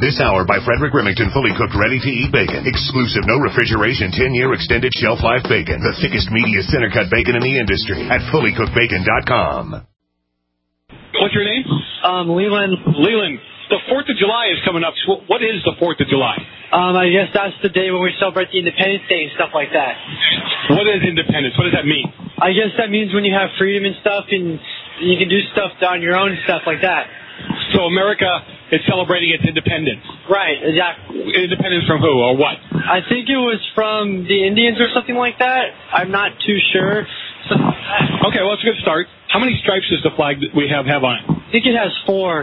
This hour by Frederick Remington, fully cooked, ready-to-eat bacon. Exclusive, no refrigeration, 10-year extended shelf life bacon. The thickest, meatiest center-cut bacon in the industry at fullycookedbacon.com. What's your name? Leland. Leland. The 4th of July is coming up. So what is the 4th of July? I guess that's the day when we celebrate the Independence Day and stuff like that. What is independence? What does that mean? I guess that means when you have freedom and stuff and you can do stuff on your own and stuff like that. So America is celebrating its independence. Right, exactly. Independence from who or what? I think it was from the Indians or something like that. I'm not too sure. Okay, well, it's a good start. How many stripes does the flag that we have on it? I think it has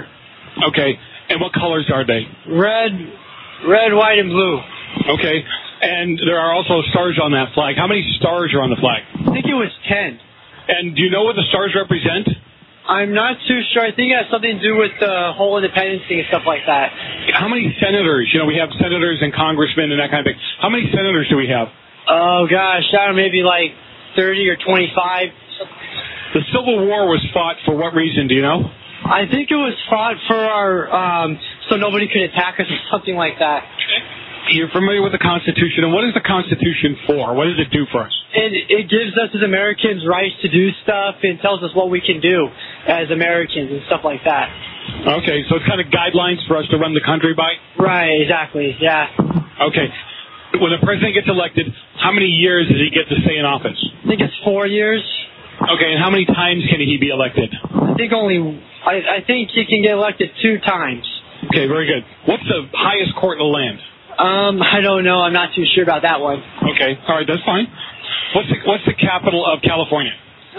4. Okay, and what colors are they? Red, white, and blue. Okay, and there are also stars on that flag. How many stars are on the flag? I think it was 10. And do you know what the stars represent? I'm not too sure. I think it has something to do with the whole independence thing and stuff like that. How many senators? You know, we have senators and congressmen and that kind of thing. How many senators do we have? Oh, gosh, I don't know, maybe like 30 or 25. The Civil War was fought for what reason, do you know? I think it was fought for our, so nobody could attack us or something like that. You're familiar with the Constitution, and what is the Constitution for? What does it do for us? It gives us as Americans rights to do stuff and tells us what we can do as Americans and stuff like that. Okay, so it's kind of guidelines for us to run the country by? Right, exactly, yeah. Okay. When the president gets elected, how many years does he get to stay in office? I think it's 4 years. Okay, and how many times can he be elected? I think he can get elected 2 times. Okay, very good. What's the highest court in the land? I don't know. I'm not too sure about that one. Okay, all right, that's fine. What's the capital of California?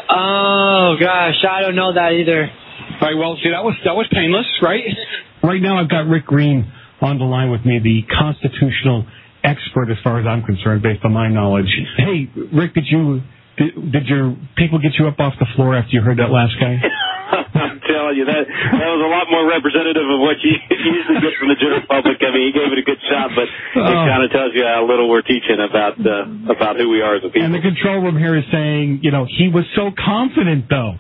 Oh, gosh, I don't know that either. All right, well, see, that was painless, right? Right now I've got Rick Green on the line with me, the constitutional expert as far as I'm concerned, based on my knowledge. Hey, Rick, did your people get you up off the floor after you heard that last guy? I'm telling you, that was a lot more representative of what you usually get from the general public. I mean, he gave it a good shot, but it kind of tells you how little we're teaching about who we are as a people. And the control room here is saying, he was so confident, though.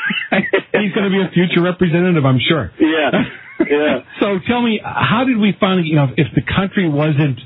He's going to be a future representative, I'm sure. Yeah. So tell me, how did we finally, if the country wasn't,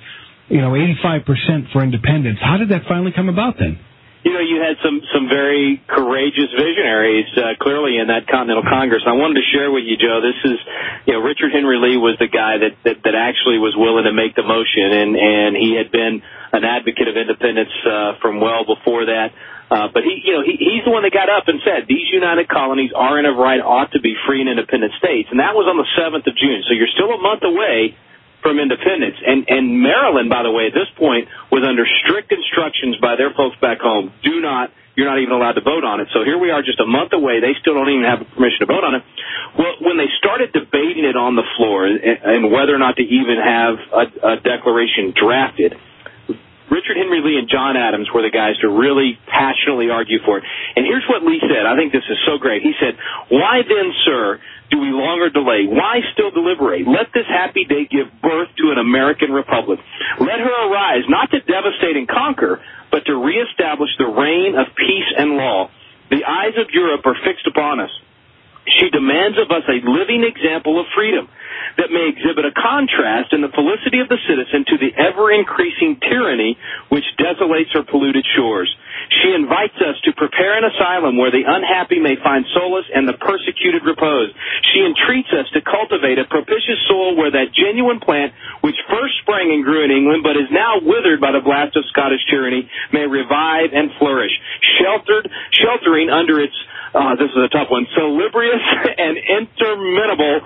85% for independence, how did that finally come about then? You had some very courageous visionaries clearly in that Continental Congress. I wanted to share with you, Joe, this is, Richard Henry Lee was the guy that actually was willing to make the motion, and he had been an advocate of independence from well before that. But he's the one that got up and said, these united colonies are and of right ought to be free and independent states. And that was on the 7th of June. So you're still a month away from independence. And Maryland, by the way, at this point was under strict instructions by their folks back home. You're not even allowed to vote on it. So here we are just a month away. They still don't even have permission to vote on it. Well, when they started debating it on the floor and whether or not to even have a declaration drafted, Richard Henry Lee and John Adams were the guys to really passionately argue for it. And here's what Lee said. I think this is so great. He said, "Why then, sir, do we longer delay? Why still deliberate? Let this happy day give birth to an American republic. Let her arise, not to devastate and conquer, but to reestablish the reign of peace and law. The eyes of Europe are fixed upon us. She demands of us a living example of freedom that may exhibit a contrast in the felicity of the citizen to the ever-increasing tyranny which desolates her polluted shores. She invites us to prepare an asylum where the unhappy may find solace and the persecuted repose. She entreats us to cultivate a propitious soil where that genuine plant which first sprang and grew in England but is now withered by the blast of Scottish tyranny may revive and flourish, sheltering under its this is a tough one, salubrious and interminable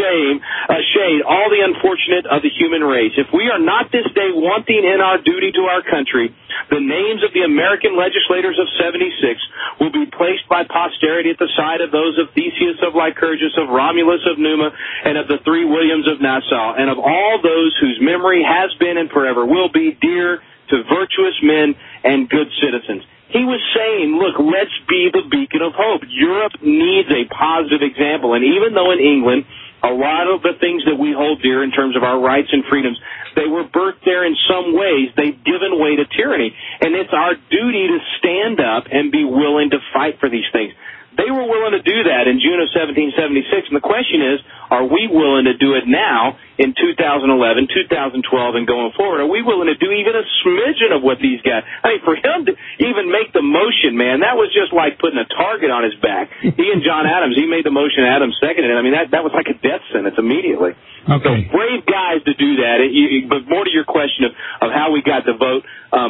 shade all the unfortunate of the human race. If we are not this day wanting in our duty to our country, the names of the American legislators of 76 will be placed by posterity at the side of those of Theseus of Lycurgus, of Romulus of Numa, and of the 3 Williams of Nassau, and of all those whose memory has been and forever will be dear to virtuous men and good citizens." He was saying, look, let's be the beacon of hope. Europe needs a positive example. And even though in England, a lot of the things that we hold dear in terms of our rights and freedoms, they were birthed there in some ways. They've given way to tyranny. And it's our duty to stand up and be willing to fight for these things. They were willing to do that in June of 1776, and the question is, are we willing to do it now in 2011, 2012, and going forward? Are we willing to do even a smidgen of what these guys... I mean, for him to even make the motion, man, that was just like putting a target on his back. He and John Adams, he made the motion, Adams seconded it. I mean, that was like a death sentence immediately. Okay. So brave guys to do that. But more to your question of how we got the vote,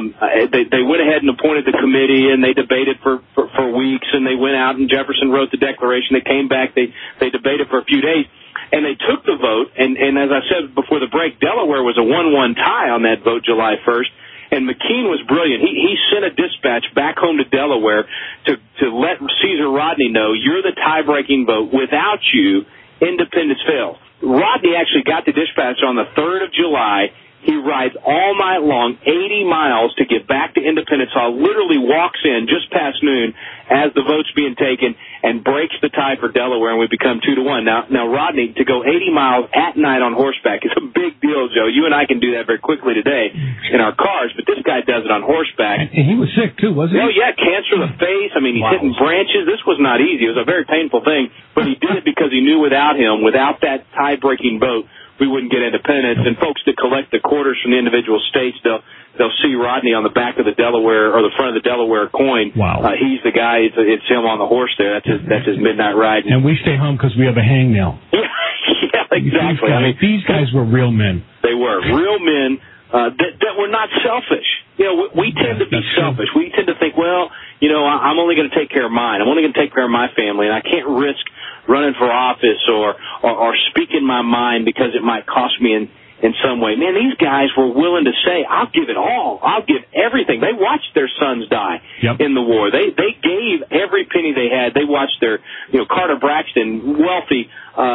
they went ahead and appointed the committee, and they debated for weeks, and they went out, and Jefferson wrote the Declaration. They came back. They debated for a few days, and they took the vote. And as I said before the break, Delaware was a 1-1 tie on that vote July 1st. And McKean was brilliant. He sent a dispatch back home to Delaware to let Caesar Rodney know, you're the tie-breaking vote. Without you, independence fails. Rodney actually got the dispatch on the 3rd of July. He rides all night long, 80 miles to get back to Independence Hall, literally walks in just past noon as the vote's being taken and breaks the tie for Delaware, and we become 2-1. Now, Rodney, to go 80 miles at night on horseback is a big deal, Joe. You and I can do that very quickly today in our cars, but this guy does it on horseback. And he was sick, too, wasn't he? Oh, yeah, cancer of the face. I mean, he's hitting branches. This was not easy. It was a very painful thing, but he did it because he knew without that tie-breaking vote, we wouldn't get independence. And folks that collect the quarters from the individual states, they'll see Rodney on the back of the Delaware or the front of the Delaware coin. Wow. He's the guy. It's him on the horse there. That's his midnight ride. And we stay home because we have a hangnail. Yeah, exactly. These guys were real men. They were real men that were not selfish. You know, we tend to be selfish. We tend to think, well, you know, I'm only going to take care of mine. I'm only going to take care of my family, and I can't risk running for office or speaking my mind because it might cost me in some way. Man, these guys were willing to say, I'll give it all. I'll give everything. They watched their sons die in the war. They gave every penny they had. They watched their, Carter Braxton, wealthy,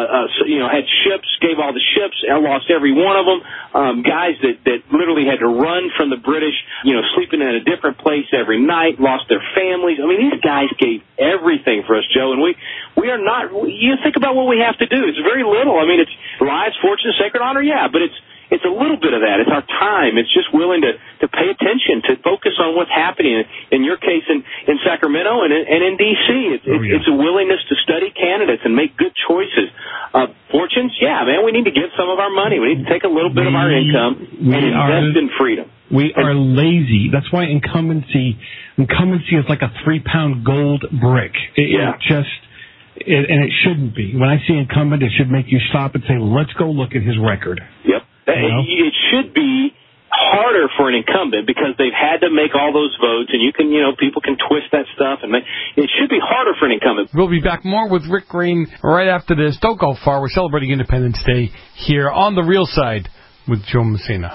had ships, gave all the ships, lost every one of them. Guys that literally had to run from the British, sleeping in a different place every night, lost their families. I mean, these guys gave everything for us, Joe, and we are not, you think about what we have to do. It's very little. I mean, it's lives, fortune, sacred honor, yeah, but it's a little bit of that. It's our time. It's just willing to pay attention, to focus on what's happening. In your case, in Sacramento and in D.C., it's a willingness to study candidates and make good choices. Fortunes, yeah, man, we need to give some of our money. We need to take a little bit of our income and invest in freedom. We are lazy. That's why incumbency is like a 3-pound gold brick. And it shouldn't be. When I see incumbent, it should make you stop and say, let's go look at his record. Yep. It should be harder for an incumbent because they've had to make all those votes, and people can twist that stuff, and it should be harder for an incumbent. We'll be back more with Rick Green right after this. Don't go far. We're celebrating Independence Day here on The Real Side with Joe Messina.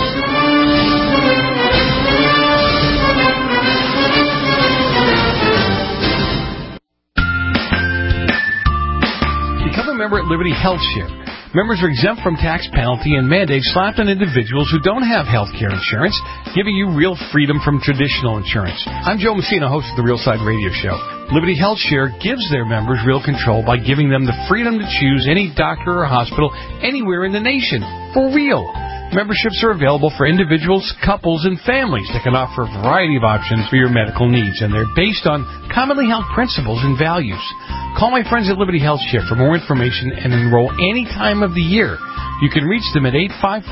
Become a member at Liberty Health Share. Members are exempt from tax penalty and mandates slapped on individuals who don't have health care insurance, giving you real freedom from traditional insurance. I'm Joe Messina, host of the Real Side Radio Show. Liberty Health Share gives their members real control by giving them the freedom to choose any doctor or hospital anywhere in the nation. For real. Memberships are available for individuals, couples, and families that can offer a variety of options for your medical needs, and they're based on commonly held principles and values. Call my friends at Liberty Health Share for more information and enroll any time of the year. You can reach them at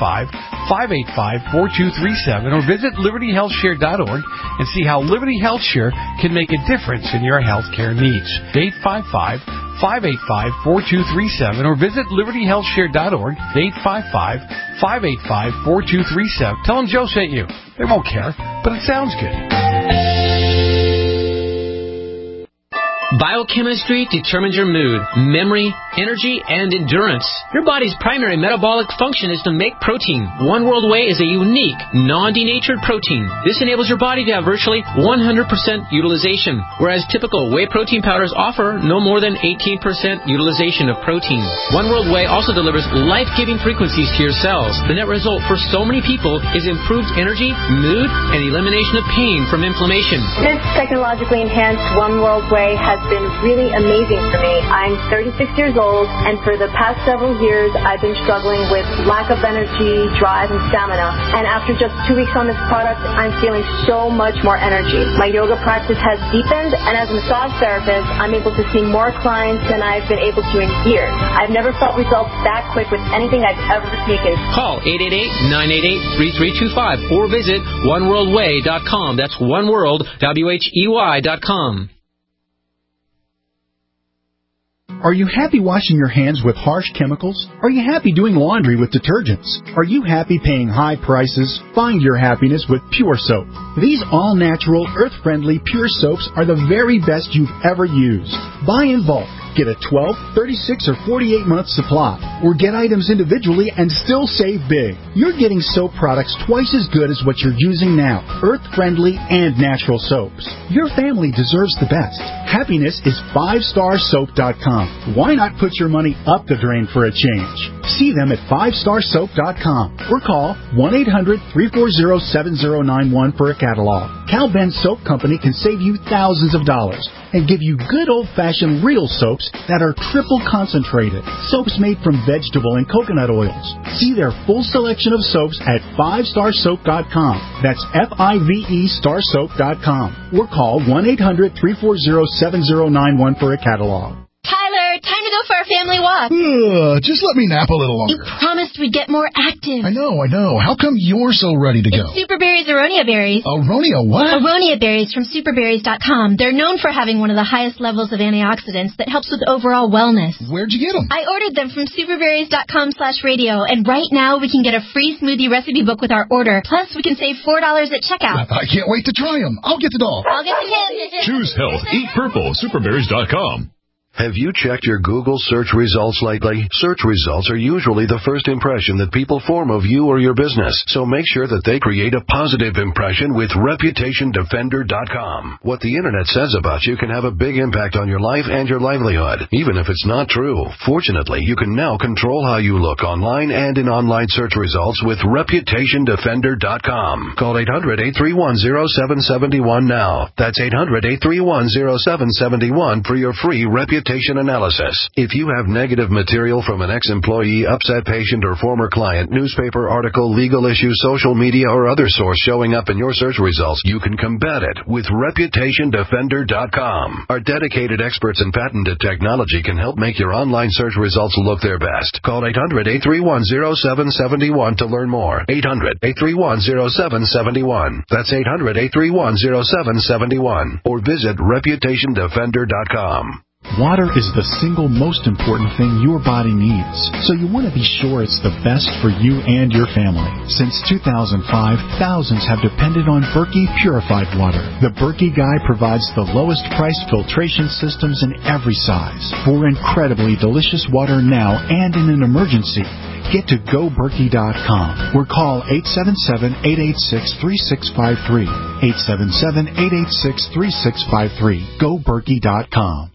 855-585-4237 or visit libertyhealthshare.org and see how Liberty Health Share can make a difference in your health care needs. 855-585-4237 or visit libertyhealthshare.org. 855-585-4237. Tell them Joe sent you. They won't care, but it sounds good. Biochemistry determines your mood, memory, energy, and endurance. Your body's primary metabolic function is to make protein. One World Whey is a unique, non-denatured protein. This enables your body to have virtually 100% utilization, whereas typical whey protein powders offer no more than 18% utilization of protein. One World Whey also delivers life-giving frequencies to your cells. The net result for so many people is improved energy, mood, and elimination of pain from inflammation. This technologically enhanced One World Whey has been really amazing for me. I'm 36 years old, and for the past several years, I've been struggling with lack of energy, drive, and stamina. And after just 2 weeks on this product, I'm feeling so much more energy. My yoga practice has deepened, and as a massage therapist, I'm able to see more clients than I've been able to in years. I've never felt results that quick with anything I've ever taken. Call 888-988-3325 or visit oneworldway.com. That's oneworld.com. Are you happy washing your hands with harsh chemicals? Are you happy doing laundry with detergents? Are you happy paying high prices? Find your happiness with Pure Soap. These all-natural, earth-friendly Pure Soaps are the very best you've ever used. Buy in bulk. Get a 12, 36, or 48-month supply. Or get items individually and still save big. You're getting soap products twice as good as what you're using now. Earth-friendly and natural soaps. Your family deserves the best. Happiness is 5starsoap.com. Why not put your money up the drain for a change? See them at 5starsoap.com or call 1-800-340-7091 for a catalog. Cal Ben Soap Company can save you thousands of dollars and give you good old-fashioned real soaps that are triple concentrated. Soaps made from vegetable and coconut oils. See their full selection of soaps at 5starsoap.com. That's F-I-V-E starsoap.com. Or call 1-800-340-7091 for a catalog. Tyler, time to go for our family walk. Just let me nap a little longer. You promised we'd get more active. I know. How come you're so ready to go? It's Superberry's Aronia berries. Aronia what? Aronia berries from superberries.com. They're known for having one of the highest levels of antioxidants that helps with overall wellness. Where'd you get them? I ordered them from superberries.com/radio, and right now we can get a free smoothie recipe book with our order. Plus, we can save $4 at checkout. I can't wait to try them. I'll get the doll. I'll get the kid. Choose health. Eat purple. Superberries.com. Have you checked your Google search results lately? Search results are usually the first impression that people form of you or your business, so make sure that they create a positive impression with ReputationDefender.com. What the Internet says about you can have a big impact on your life and your livelihood, even if it's not true. Fortunately, you can now control how you look online and in online search results with ReputationDefender.com. Call 800-831-0771 now. That's 800-831-0771 for your free reputation analysis. If you have negative material from an ex-employee, upset patient, or former client, newspaper article, legal issue, social media, or other source showing up in your search results, you can combat it with ReputationDefender.com. Our dedicated experts in patented technology can help make your online search results look their best. Call 800-831-0771 to learn more. 800-831-0771. That's 800-831-0771. Or visit ReputationDefender.com. Water is the single most important thing your body needs, so you want to be sure it's the best for you and your family. Since 2005, thousands have depended on Berkey Purified Water. The Berkey Guy provides the lowest priced filtration systems in every size for incredibly delicious water now and in an emergency. Get to GoBerkey.com or call 877-886-3653. 877-886-3653. GoBerkey.com.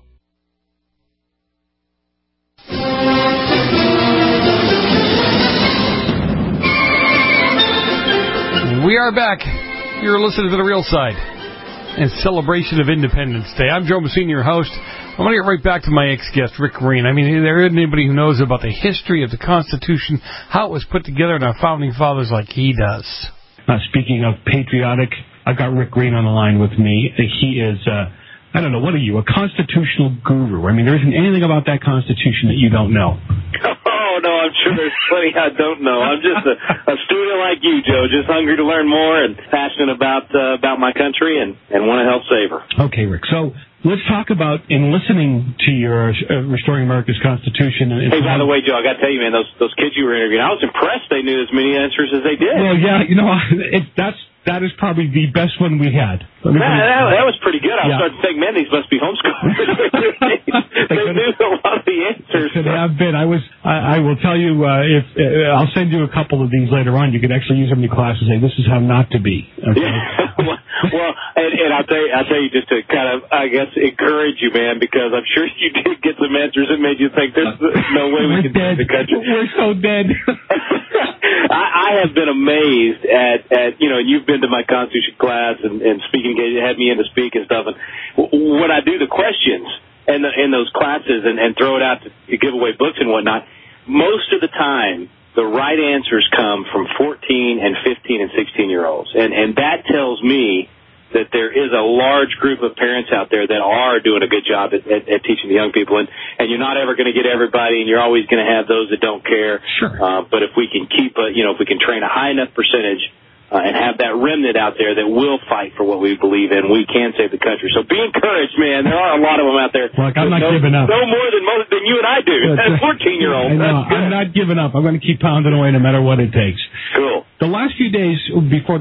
We are back. You're listening to The Real Side in celebration of Independence Day. I'm Joe Messina, your host. I want to get right back to my ex-guest, Rick Green. I mean, there isn't anybody who knows about the history of the Constitution, how it was put together, and our founding fathers like he does. Speaking of patriotic, I've got Rick Green on the line with me. He is, I don't know, what are you, a constitutional guru? I mean, there isn't anything about that Constitution that you don't know. Oh, no, I'm sure there's plenty I don't know. I'm just a student like you, Joe, just hungry to learn more and passionate about my country and want to help save her. Okay, Rick. So let's talk about, in listening to your Restoring America's Constitution. Hey, by the way, Joe, I got to tell you, man, those kids you were interviewing, I was impressed they knew as many answers as they did. Well, yeah, you know, that is probably the best one we had. That was pretty good. I was starting to think, man, these must be homeschoolers. They knew a lot of the answers. Could have been. I will tell you, I'll send you a couple of these later on. You could actually use them in your class and say, this is how not to be. Okay? Well, and I'll tell you just to kind of, I guess, encourage you, man, because I'm sure you did get some answers that made you think there's no way we can save the country. We're so dead. I have been amazed at you've been to my Constitution class and speaking, you had me in to speak and stuff, and when I do the questions, in those classes and throw it out to give away books and whatnot, most of the time the right answers come from 14 and 15 and 16-year-olds. And that tells me that there is a large group of parents out there that are doing a good job at teaching the young people. And you're not ever going to get everybody, and you're always going to have those that don't care. Sure. But if we can if we can train a high enough percentage and have that remnant out there that will fight for what we believe in, we can save the country. So be encouraged, man. There are a lot of them out there. Look, I'm not giving up. No more than you and I do. As 14-year-old. I'm not giving up. I'm going to keep pounding away no matter what it takes. Cool. The last few days before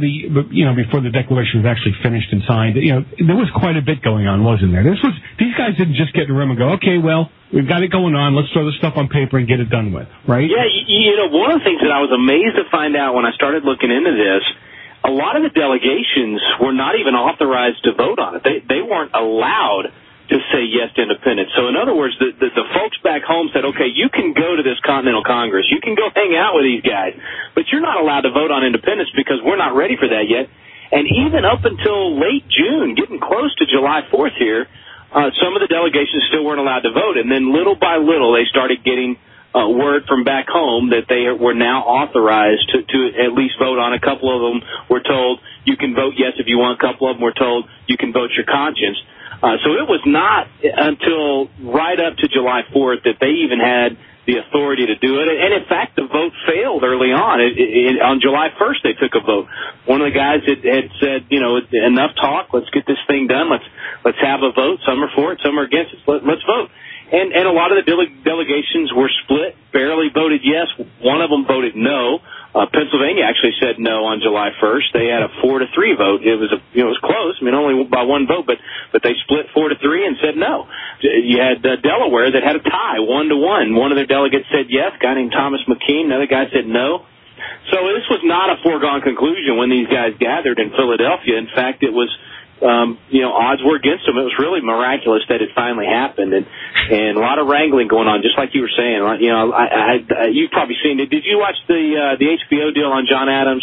the Declaration was actually finished and signed, there was quite a bit going on, wasn't there? These guys didn't just get in the room and go, okay, well, we've got it going on. Let's throw this stuff on paper and get it done with, right? Yeah, one of the things that I was amazed to find out when I started looking into this, a lot of the delegations were not even authorized to vote on it. They weren't allowed to say yes to independence. So in other words, the folks back home said, okay, you can go to this Continental Congress. You can go hang out with these guys, but you're not allowed to vote on independence because we're not ready for that yet. And even up until late June, getting close to July 4th here, some of the delegations still weren't allowed to vote. And then little by little, they started getting word from back home that they were now authorized to at least vote on. A couple of them were told you can vote yes if you want. A couple of them were told you can vote your conscience. So it was not until right up to July 4th that they even had the authority to do it. And, in fact, the vote failed early on. On July 1st, they took a vote. One of the guys had said, enough talk. Let's get this thing done. Let's have a vote. Some are for it. Some are against it. Let's vote. And a lot of the delegations were split, barely voted yes. One of them voted no. Pennsylvania actually said no on July 1st. They had a 4-3 vote. It was close. I mean, only by one vote, but they split 4-3 and said no. You had Delaware that had a tie, 1-1. One of their delegates said yes. A guy named Thomas McKean. Another guy said no. So this was not a foregone conclusion when these guys gathered in Philadelphia. In fact, it was. Odds were against them. It was really miraculous that it finally happened, and a lot of wrangling going on, just like you were saying. You've probably seen it. Did you watch the HBO deal on John Adams?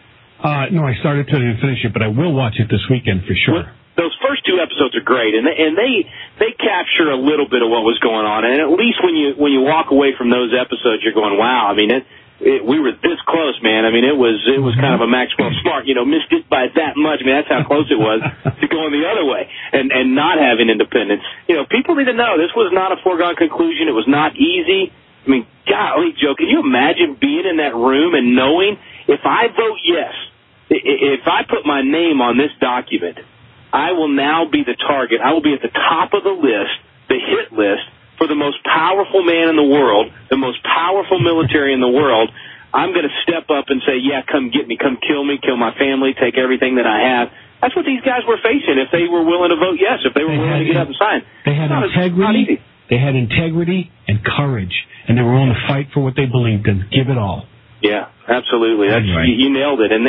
No, I started to finish it, but I will watch it this weekend for sure. Well, those first two episodes are great, and they capture a little bit of what was going on. And at least when you walk away from those episodes, you're going, wow. I mean, we were this close, man. I mean, it was kind of a Maxwell Smart, missed it by that much. I mean, that's how close it was to going the other way and not having independence. People need to know this was not a foregone conclusion. It was not easy. I mean, golly, Joe, can you imagine being in that room and knowing if I vote yes, if I put my name on this document, I will now be the target. I will be at the top of the list, the hit list, for the most powerful man in the world, the most powerful military in the world. I'm going to step up and say, yeah, come get me, come kill me, kill my family, take everything that I have. That's what these guys were facing if they were willing to vote yes, if they were willing to get up and sign. They had integrity. They had integrity and courage, and they were willing to fight for what they believed in, give it all. Yeah, absolutely. You nailed it. And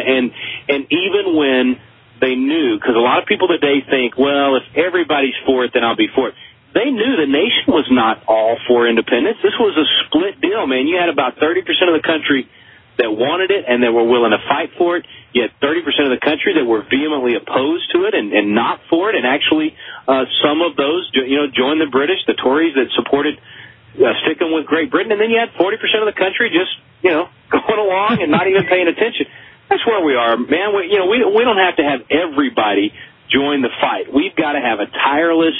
even when they knew, because a lot of people today think, well, if everybody's for it, then I'll be for it. They knew the nation was not all for independence. This was a split deal, man. You had about 30% of the country that wanted it and that were willing to fight for it. You had 30% of the country that were vehemently opposed to it and not for it. And actually, some of those, joined the British, the Tories that supported sticking with Great Britain. And then you had 40% of the country just, going along and not even paying attention. That's where we are, man. We don't have to have everybody join the fight. We've got to have a tireless,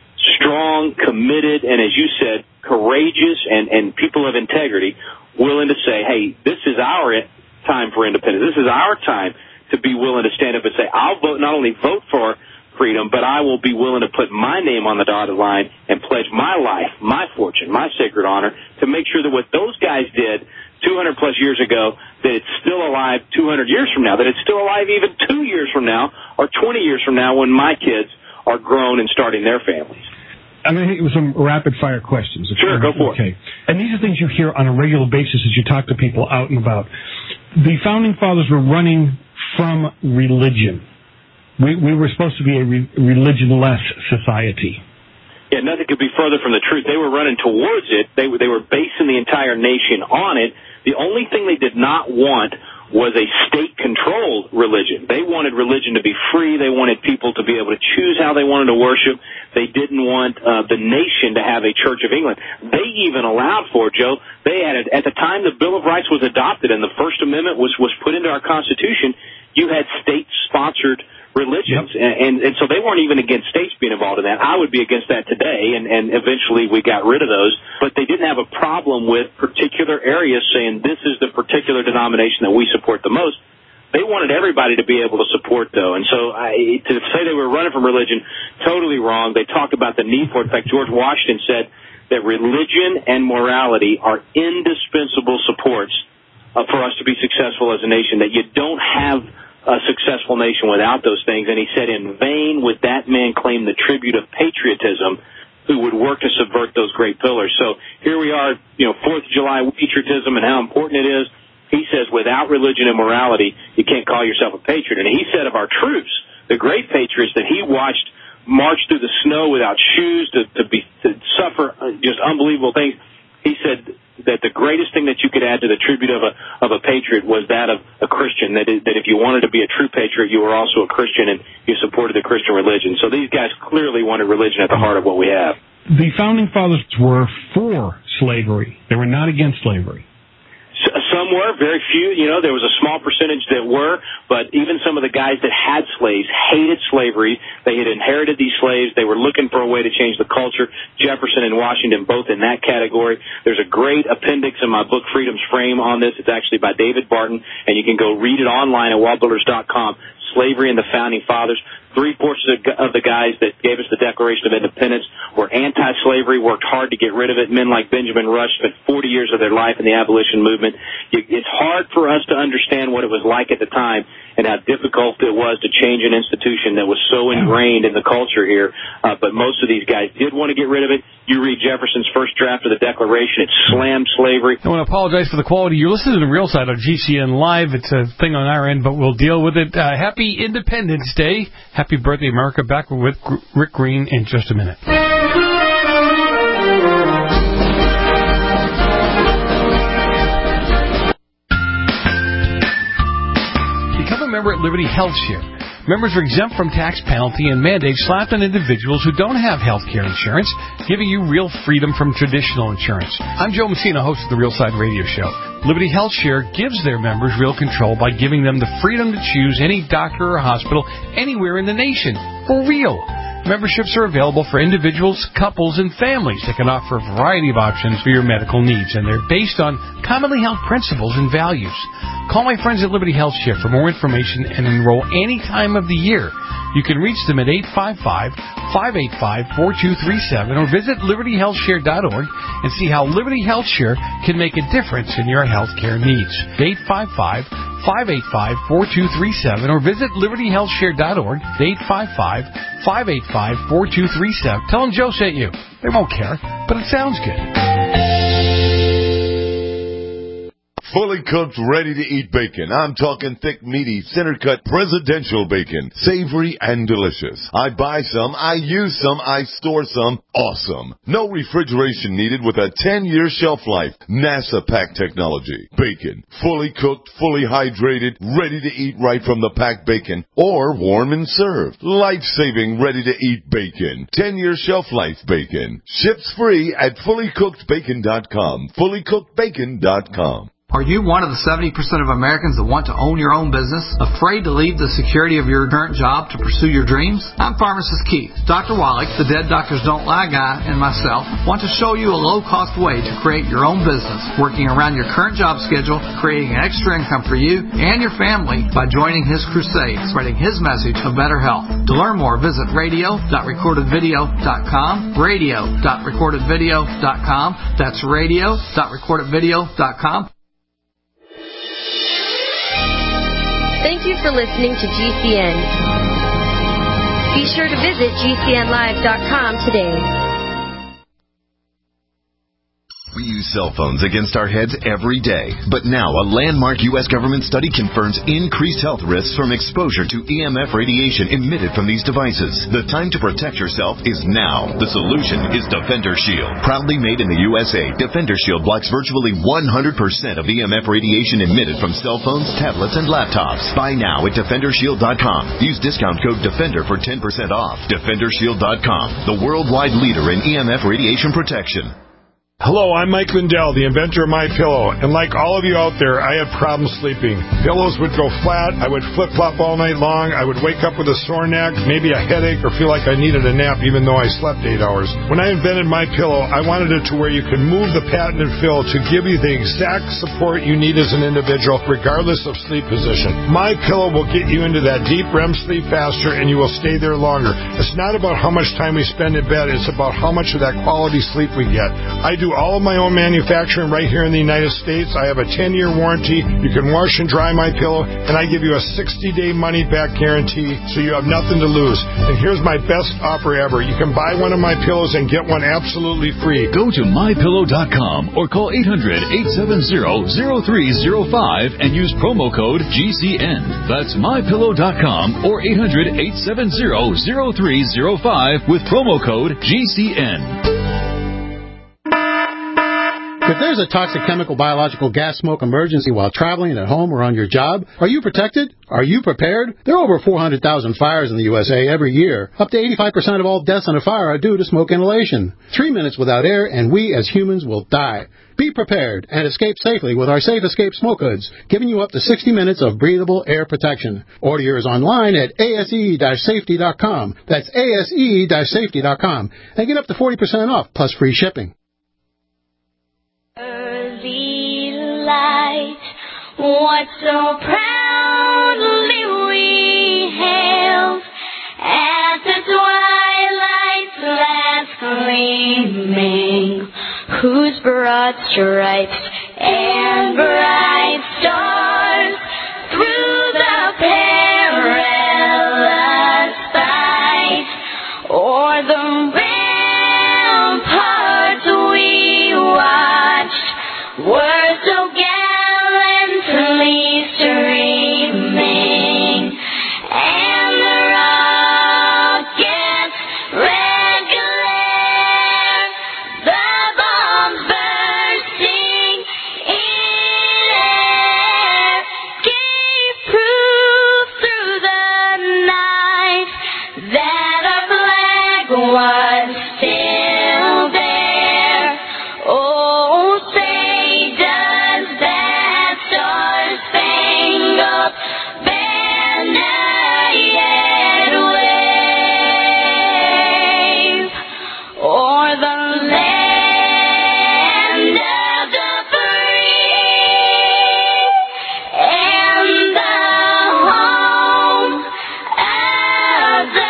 strong, committed, and as you said, courageous and people of integrity willing to say, hey, this is our time for independence. This is our time to be willing to stand up and say, I'll not only vote for freedom, but I will be willing to put my name on the dotted line and pledge my life, my fortune, my sacred honor to make sure that what those guys did 200 plus years ago, that it's still alive 200 years from now, that it's still alive even 2 years from now or 20 years from now when my kids are grown and starting their families. I'm going to hit you with some rapid-fire questions. Sure, go for it. And these are things you hear on a regular basis as you talk to people out and about. The Founding Fathers were running from religion. We were supposed to be a religion-less society. Yeah, nothing could be further from the truth. They were running towards it. They were basing the entire nation on it. The only thing they did not want was a state-controlled religion. They wanted religion to be free. They wanted people to be able to choose how they wanted to worship. They didn't want the nation to have a Church of England. They even allowed for, Joe, they had, at the time the Bill of Rights was adopted and the First Amendment was put into our Constitution, you had state-sponsored religions, and so they weren't even against states being involved in that. I would be against that today, and eventually we got rid of those, but they didn't have a problem with particular areas saying this is the particular denomination that we support the most. They wanted everybody to be able to support, though, and so to say they were running from religion, totally wrong. They talk about the need for it. In fact, George Washington said that religion and morality are indispensable supports for us to be successful as a nation, that you don't have a successful nation without those things. And he said, in vain would that man claim the tribute of patriotism who would work to subvert those great pillars. So here we are, 4th of July patriotism and how important it is. He says, without religion and morality, you can't call yourself a patriot. And he said of our troops, the great patriots that he watched march through the snow without shoes, to suffer just unbelievable things, he said that the greatest thing that you could add to the tribute of a patriot was that of a Christian, that if you wanted to be a true patriot, you were also a Christian and you supported the Christian religion. So these guys clearly wanted religion at the heart of what we have. The Founding Fathers were for slavery. They were not against slavery. Some were, very few. There was a small percentage that were, but even some of the guys that had slaves hated slavery. They had inherited these slaves. They were looking for a way to change the culture. Jefferson and Washington both in that category. There's a great appendix in my book, Freedom's Frame, on this. It's actually by David Barton, and you can go read it online at wallbuilders.com. Slavery and the Founding Fathers. 3/4 of the guys that gave us the Declaration of Independence were anti-slavery, worked hard to get rid of it. Men like Benjamin Rush spent 40 years of their life in the abolition movement. It's hard for us to understand what it was like at the time and how difficult it was to change an institution that was so ingrained in the culture here. But most of these guys did want to get rid of it. You read Jefferson's first draft of the Declaration, it slammed slavery. I want to apologize for the quality. You're listening to The Real Side on GCN Live. It's a thing on our end, but we'll deal with it. Happy Independence Day. Happy birthday, America. Back with Rick Green in just a minute. Become a member at Liberty Health Share. Members are exempt from tax penalty and mandates slapped on individuals who don't have health care insurance, giving you real freedom from traditional insurance. I'm Joe Messina, host of the Real Side Radio Show. Liberty Health Share gives their members real control by giving them the freedom to choose any doctor or hospital anywhere in the nation. For real. Memberships are available for individuals, couples, and families that can offer a variety of options for your medical needs, and they're based on commonly held principles and values. Call my friends at Liberty Health Share for more information and enroll any time of the year. You can reach them at 855-585-4237 or visit libertyhealthshare.org and see how Liberty Health Share can make a difference in your health care needs. 855-585-4237 or visit libertyhealthshare.org. 855-585-4237. Tell them Joe sent you. They won't care, but it sounds good. Fully cooked, ready-to-eat bacon. I'm talking thick, meaty, center-cut presidential bacon. Savory and delicious. I buy some, I use some, I store some. Awesome. No refrigeration needed with a 10-year shelf life. NASA pack technology. Bacon. Fully cooked, fully hydrated, ready to eat right from the packed bacon. Or warm and served. Life-saving, ready-to-eat bacon. 10-year shelf life bacon. Ships free at fullycookedbacon.com. Fullycookedbacon.com. Are you one of the 70% of Americans that want to own your own business? Afraid to leave the security of your current job to pursue your dreams? I'm Pharmacist Keith. Dr. Wallach, the Dead Doctors Don't Lie guy, and myself want to show you a low-cost way to create your own business, working around your current job schedule, creating an extra income for you and your family by joining his crusade, spreading his message of better health. To learn more, visit radio.recordedvideo.com, radio.recordedvideo.com. That's radio.recordedvideo.com. Thank you for listening to GCN. Be sure to visit GCNlive.com today. We use cell phones against our heads every day. But now a landmark U.S. government study confirms increased health risks from exposure to EMF radiation emitted from these devices. The time to protect yourself is now. The solution is Defender Shield. Proudly made in the USA, Defender Shield blocks virtually 100% of EMF radiation emitted from cell phones, tablets, and laptops. Buy now at DefenderShield.com. Use discount code DEFENDER for 10% off. DefenderShield.com, the worldwide leader in EMF radiation protection. Hello, I'm Mike Lindell, the inventor of MyPillow, and like all of you out there, I had problems sleeping. Pillows would go flat, I would flip-flop all night long, I would wake up with a sore neck, maybe a headache, or feel like I needed a nap even though I slept 8 hours. When I invented MyPillow, I wanted it to where you could move the patented fill to give you the exact support you need as an individual, regardless of sleep position. MyPillow will get you into that deep REM sleep faster, and you will stay there longer. It's not about how much time we spend in bed, it's about how much of that quality sleep we get. I do all of my own manufacturing right here in the United States. I have a 10-year warranty. You can wash and dry my pillow, and I give you a 60-day money-back guarantee, so you have nothing to lose. And here's my best offer ever. You can buy one of my pillows and get one absolutely free. Go to MyPillow.com or call 800-870-0305 and use promo code GCN. That's MyPillow.com or 800-870-0305 with promo code GCN. If there's a toxic chemical, biological, gas smoke emergency while traveling at home or on your job, are you protected? Are you prepared? There are over 400,000 fires in the USA every year. Up to 85% of all deaths in a fire are due to smoke inhalation. 3 minutes without air, and we as humans will die. Be prepared and escape safely with our Safe Escape Smoke Hoods, giving you up to 60 minutes of breathable air protection. Order yours online at ase-safety.com. That's ase-safety.com. And get up to 40% off, plus free shipping. Light, what so proudly we hailed at the twilight's last gleaming, whose broad stripes and bright stars through the perilous fight o'er the ramparts we watched were so gallantly streaming, and the rockets' red glare, the bombs bursting in air, gave proof through the night that our flag was still there. Oh, say does that star-spangled banner yet wave o'er the land of the free and the home of the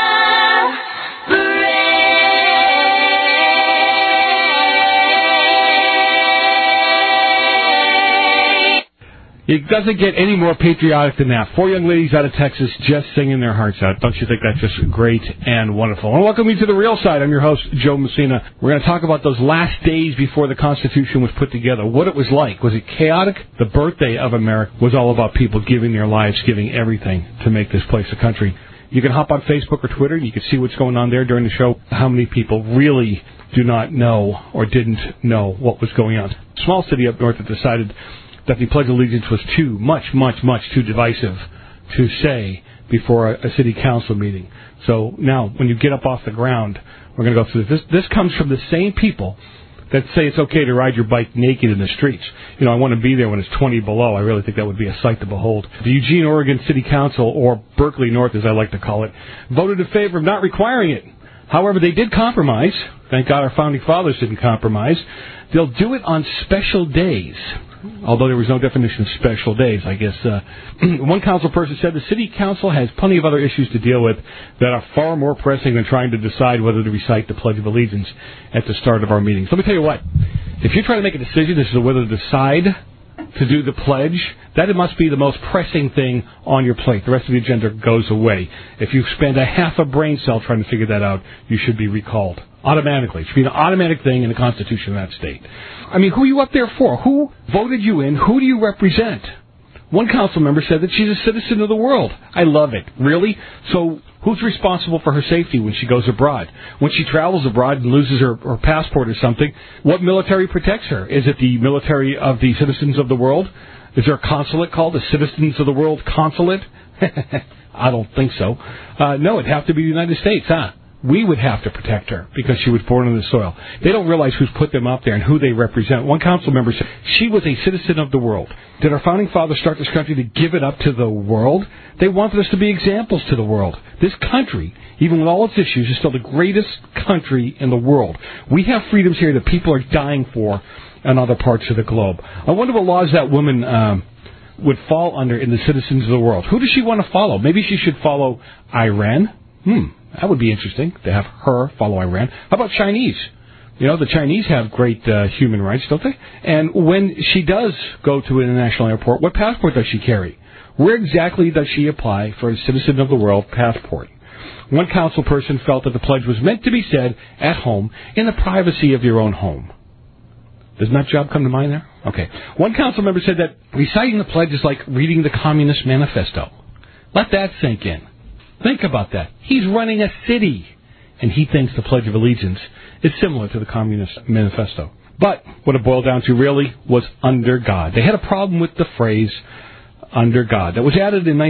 It doesn't get any more patriotic than that. 4 young ladies out of Texas just singing their hearts out. Don't you think that's just great and wonderful? And welcome you to The Real Side. I'm your host, Joe Messina. We're going to talk about those last days before the Constitution was put together. What it was like. Was it chaotic? The birthday of America was all about people giving their lives, giving everything to make this place a country. You can hop on Facebook or Twitter. You can see what's going on there during the show. How many people really do not know or didn't know what was going on. A small city up north that decided that the Pledge of Allegiance was too much too divisive to say before a city council meeting. So now, when you get up off the ground, we're going to go through this. This comes from the same people that say it's okay to ride your bike naked in the streets. You know, I want to be there when it's 20 below. I really think that would be a sight to behold. The Eugene, Oregon City Council, or Berkeley North, as I like to call it, voted in favor of not requiring it. However, they did compromise. Thank God our founding fathers didn't compromise. They'll do it on special days. Although there was no definition of special days, I guess. One council person said the city council has plenty of other issues to deal with that are far more pressing than trying to decide whether to recite the Pledge of Allegiance at the start of our meetings. Let me tell you what. If you're trying to make a decision as to whether to decide to do the pledge, that it must be the most pressing thing on your plate. The rest of the agenda goes away. If you spend a half a brain cell trying to figure that out, you should be recalled automatically. It should be an automatic thing in the Constitution of that state. I mean, who are you up there for? Who voted you in? Who do you represent? One council member said that she's a citizen of the world. I love it. Really? So who's responsible for her safety when she goes abroad? When she travels abroad and loses her passport or something, what military protects her? Is it the military of the citizens of the world? Is there a consulate called the Citizens of the World Consulate? I don't think so. No, it'd have to be the United States, huh? We would have to protect her because she was born on the soil. They don't realize who's put them up there and who they represent. One council member said she was a citizen of the world. Did our founding fathers start this country to give it up to the world? They wanted us to be examples to the world. This country, even with all its issues, is still the greatest country in the world. We have freedoms here that people are dying for in other parts of the globe. I wonder what laws that woman would fall under in the citizens of the world. Who does she want to follow? Maybe she should follow Iran? That would be interesting to have her follow Iran. How about Chinese? You know, the Chinese have great human rights, don't they? And when she does go to an international airport, what passport does she carry? Where exactly does she apply for a citizen of the world passport? One council person felt that the pledge was meant to be said at home in the privacy of your own home. Doesn't that job come to mind there? Okay. One council member said that reciting the pledge is like reading the Communist Manifesto. Let that sink in. Think about that. He's running a city, and he thinks the Pledge of Allegiance is similar to the Communist Manifesto. But what it boiled down to really was under God. They had a problem with the phrase under God. That was added in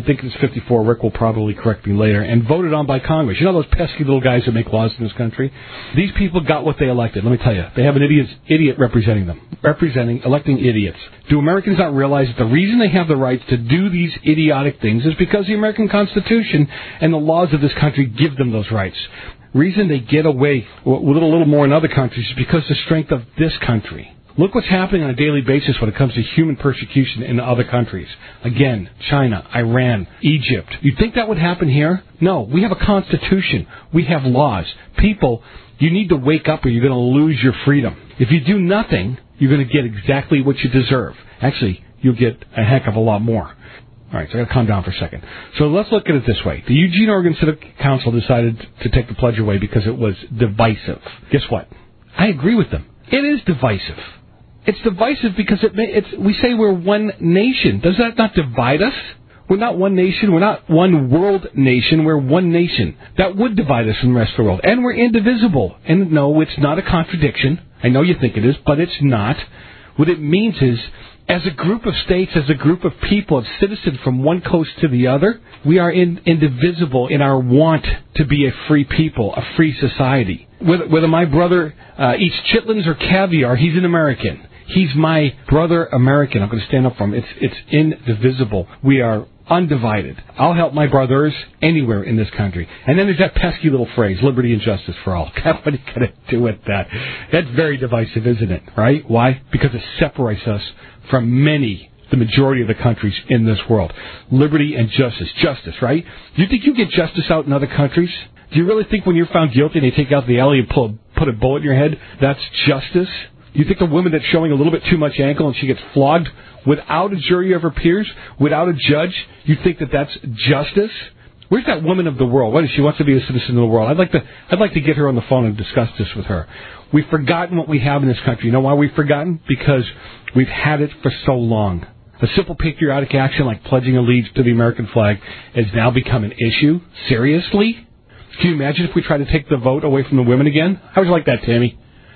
1954, Rick will probably correct me later, and voted on by Congress. You know those pesky little guys that make laws in this country? These people got what they elected. Let me tell you, they have an idiot representing them, electing idiots. Do Americans not realize that the reason they have the rights to do these idiotic things is because the American Constitution and the laws of this country give them those rights? Reason they get away with a little more in other countries is because of the strength of this country. Look what's happening on a daily basis when it comes to human persecution in other countries. Again, China, Iran, Egypt. You'd think that would happen here? No, we have a constitution. We have laws. People, you need to wake up or you're going to lose your freedom. If you do nothing, you're going to get exactly what you deserve. Actually, you'll get a heck of a lot more. All right, so I've got to calm down for a second. So let's look at it this way. The Eugene, Oregon Civic Council decided to take the pledge away because it was divisive. Guess what? I agree with them. It is divisive. It's divisive because we say we're one nation. Does that not divide us? We're not one nation. We're not one world nation. We're one nation. That would divide us from the rest of the world. And we're indivisible. And no, it's not a contradiction. I know you think it is, but it's not. What it means is, as a group of states, as a group of people, of citizens from one coast to the other, we are indivisible in our want to be a free people, a free society. Whether my brother eats chitlins or caviar, he's an American. He's my brother American. I'm going to stand up for him. It's indivisible. We are undivided. I'll help my brothers anywhere in this country. And then there's that pesky little phrase, liberty and justice for all. God, what are you going to do with that? That's very divisive, isn't it? Right? Why? Because it separates us from the majority of the countries in this world. Liberty and justice. Justice, right? Do you think you get justice out in other countries? Do you really think when you're found guilty and they take you out the alley and put a bullet in your head, that's justice? You think the woman that's showing a little bit too much ankle and she gets flogged without a jury of her peers, without a judge, you think that that's justice? Where's that woman of the world? What is she? Wants to be a citizen of the world. I'd like to get her on the phone and discuss this with her. We've forgotten what we have in this country. You know why we've forgotten? Because we've had it for so long. A simple patriotic action like pledging allegiance to the American flag has now become an issue. Seriously? Can you imagine if we try to take the vote away from the women again? How would you like that, Tammy?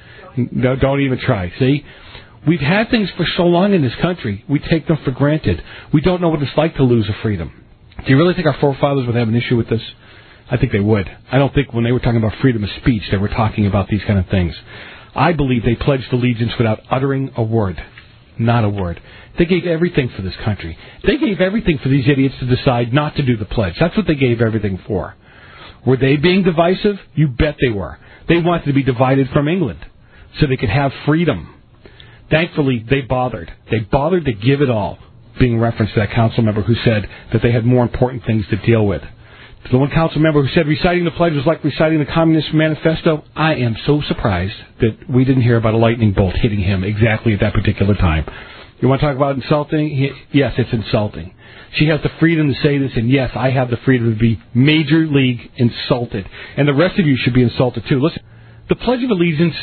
No, don't even try. See? We've had things for so long in this country, we take them for granted. We don't know what it's like to lose a freedom. Do you really think our forefathers would have an issue with this? I think they would. I don't think when they were talking about freedom of speech, they were talking about these kind of things. I believe they pledged allegiance without uttering a word. Not a word. They gave everything for this country. They gave everything for these idiots to decide not to do the pledge. That's what they gave everything for. Were they being divisive? You bet they were. They wanted to be divided from England so they could have freedom. Thankfully, they bothered. They bothered to give it all, being referenced to that council member who said that they had more important things to deal with. To the one council member who said reciting the pledge was like reciting the Communist Manifesto, I am so surprised that we didn't hear about a lightning bolt hitting him exactly at that particular time. You want to talk about insulting? Yes, it's insulting. She has the freedom to say this, and yes, I have the freedom to be major league insulted. And the rest of you should be insulted, too. Listen, the Pledge of Allegiance,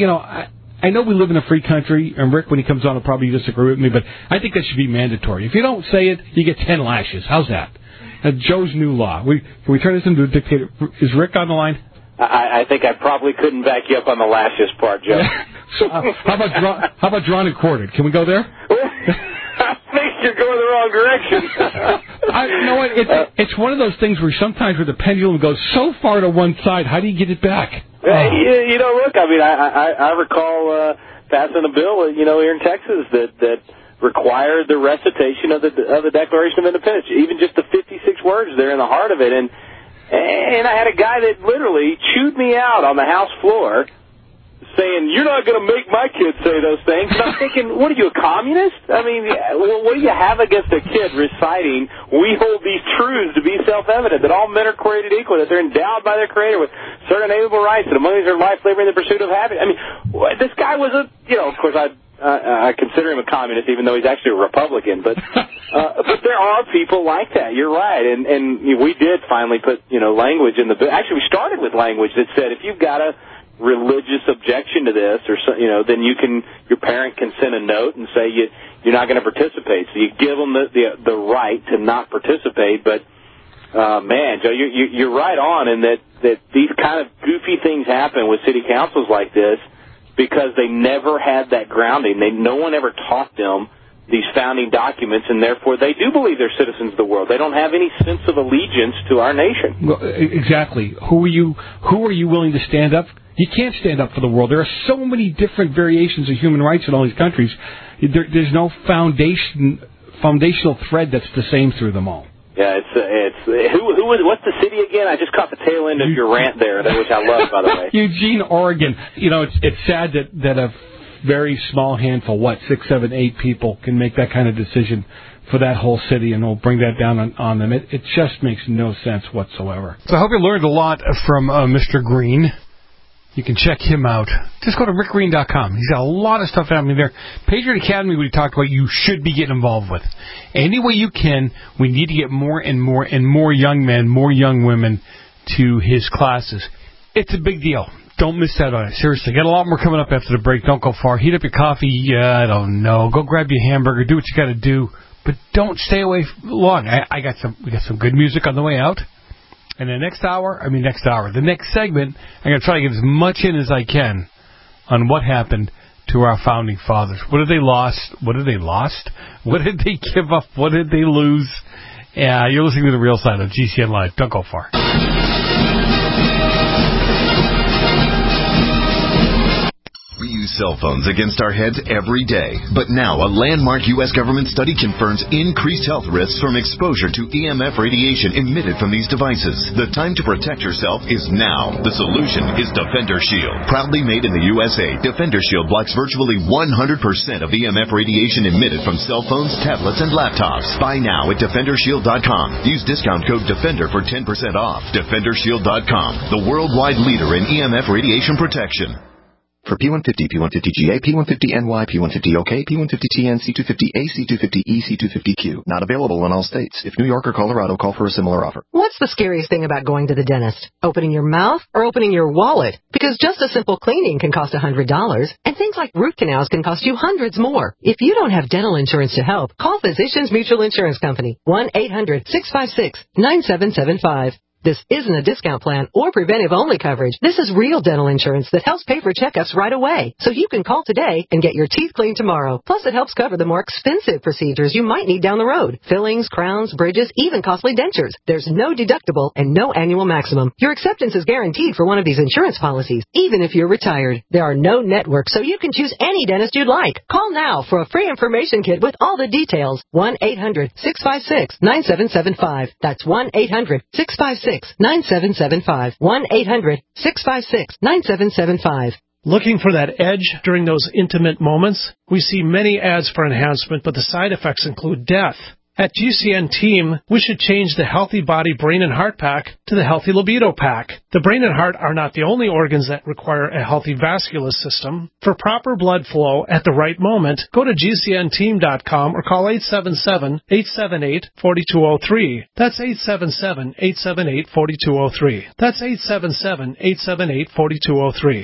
I know we live in a free country, and Rick, when he comes on, will probably disagree with me, but I think that should be mandatory. If you don't say it, you get 10 lashes. How's that? Joe's new law. Can we turn this into a dictator? Is Rick on the line? I think I probably couldn't back you up on the lashes part, Joe. So, how about drawn and quartered? Can we go there? I think you're going the wrong direction. You know what? It's one of those things where sometimes where the pendulum goes so far to one side, how do you get it back? Look, I mean, I recall passing a bill, here in Texas that required the recitation of the Declaration of Independence, even just the 56 words there in the heart of it. And I had a guy that literally chewed me out on the House floor saying, "You're not going to make my kids say those things." And I'm thinking, what are you, a communist? I mean, what do you have against a kid reciting, "We hold these truths to be self-evident, that all men are created equal, that they're endowed by their Creator with certain inalienable rights, and among these are life, labor, and the pursuit of happiness"? I mean, this guy was of course, I consider him a communist, even though he's actually a Republican. But there are people like that. You're right, and we did finally put language in the bill. Actually, we started with language that said if you've got a religious objection to this, or then your parent can send a note and say you're not going to participate. So you give them the right to not participate. But man, Joe, you're right on in that these kind of goofy things happen with city councils like this, because they never had that grounding. No one ever taught them these founding documents, and therefore they do believe they're citizens of the world. They don't have any sense of allegiance to our nation. Well, exactly. Who are you willing to stand up? You can't stand up for the world. There are so many different variations of human rights in all these countries. There's no foundational thread that's the same through them all. Yeah, what's the city again? I just caught the tail end of your rant there, which I love, by the way. Eugene, Oregon. It's sad that a very small handful, 6, 7, 8 people can make that kind of decision for that whole city, and we'll bring that down on them. It just makes no sense whatsoever. So I hope you learned a lot from Mr. Green. You can check him out. Just go to rickgreen.com. He's got a lot of stuff happening there. Patriot Academy, we talked about, you should be getting involved with. Any way you can, we need to get more and more and more young men, more young women to his classes. It's a big deal. Don't miss out on it. Seriously, got a lot more coming up after the break. Don't go far. Heat up your coffee. I don't know. Go grab your hamburger. Do what you got to do. But don't stay away long. We got some good music on the way out. And the next segment, I'm going to try to get as much in as I can on what happened to our founding fathers. What did they lost? What did they give up? What did they lose? You're listening to The Real Side of GCN Live. Don't go far. We use cell phones against our heads every day. But now, a landmark U.S. government study confirms increased health risks from exposure to EMF radiation emitted from these devices. The time to protect yourself is now. The solution is Defender Shield. Proudly made in the USA, Defender Shield blocks virtually 100% of EMF radiation emitted from cell phones, tablets, and laptops. Buy now at DefenderShield.com. Use discount code DEFENDER for 10% off. DefenderShield.com, the worldwide leader in EMF radiation protection. For P150, P150GA, P150NY, P150OK, P150TN, C250A, C250E, C250Q. Not available in all states. If New York or Colorado, call for a similar offer. What's the scariest thing about going to the dentist? Opening your mouth or opening your wallet? Because just a simple cleaning can cost $100, and things like root canals can cost you hundreds more. If you don't have dental insurance to help, call Physicians Mutual Insurance Company, 1-800-656-9775. This isn't a discount plan or preventive-only coverage. This is real dental insurance that helps pay for checkups right away. So you can call today and get your teeth cleaned tomorrow. Plus, it helps cover the more expensive procedures you might need down the road. Fillings, crowns, bridges, even costly dentures. There's no deductible and no annual maximum. Your acceptance is guaranteed for one of these insurance policies, even if you're retired. There are no networks, so you can choose any dentist you'd like. Call now for a free information kit with all the details. 1-800-656-9775. That's 1-800-656-9775. 1-800-656-9775. Looking for that edge during those intimate moments? We see many ads for enhancement, but the side effects include death. At GCN Team, we should change the Healthy Body, Brain, and Heart Pack to the Healthy Libido Pack. The brain and heart are not the only organs that require a healthy vascular system. For proper blood flow at the right moment, go to GCNteam.com or call 877-878-4203. That's 877-878-4203. That's 877-878-4203.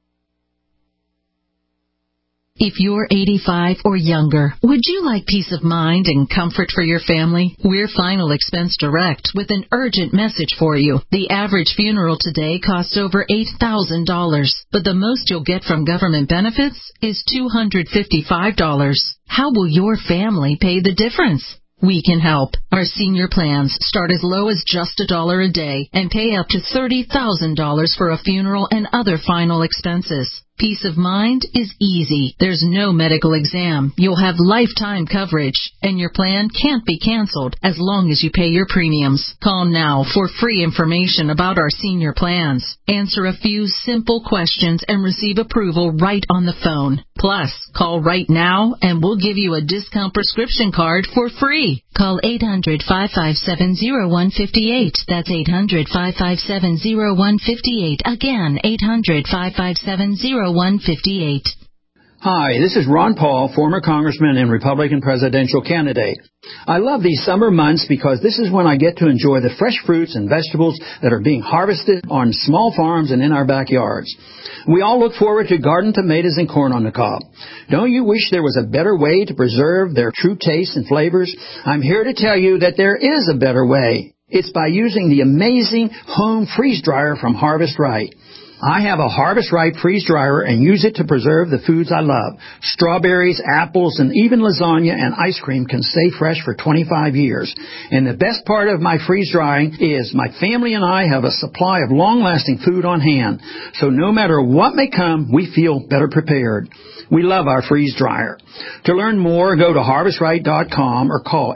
If you're 85 or younger, would you like peace of mind and comfort for your family? We're Final Expense Direct with an urgent message for you. The average funeral today costs over $8,000, but the most you'll get from government benefits is $255. How will your family pay the difference? We can help. Our senior plans start as low as just $1 a day and pay up to $30,000 for a funeral and other final expenses. Peace of mind is easy. There's no medical exam. You'll have lifetime coverage, and your plan can't be canceled as long as you pay your premiums. Call now for free information about our senior plans. Answer a few simple questions and receive approval right on the phone. Plus, call right now and we'll give you a discount prescription card for free. Call 800-557-0158. That's 800-557-0158. Again, 800-557-0158. Hi, this is Ron Paul, former congressman and Republican presidential candidate. I love these summer months because this is when I get to enjoy the fresh fruits and vegetables that are being harvested on small farms and in our backyards. We all look forward to garden tomatoes and corn on the cob. Don't you wish there was a better way to preserve their true tastes and flavors? I'm here to tell you that there is a better way. It's by using the amazing home freeze dryer from Harvest Right. I have a Harvest Right freeze dryer and use it to preserve the foods I love. Strawberries, apples, and even lasagna and ice cream can stay fresh for 25 years. And the best part of my freeze drying is my family and I have a supply of long-lasting food on hand. So no matter what may come, we feel better prepared. We love our freeze dryer. To learn more, go to harvestright.com or call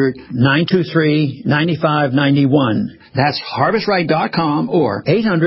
800-923-9591. That's harvestright.com or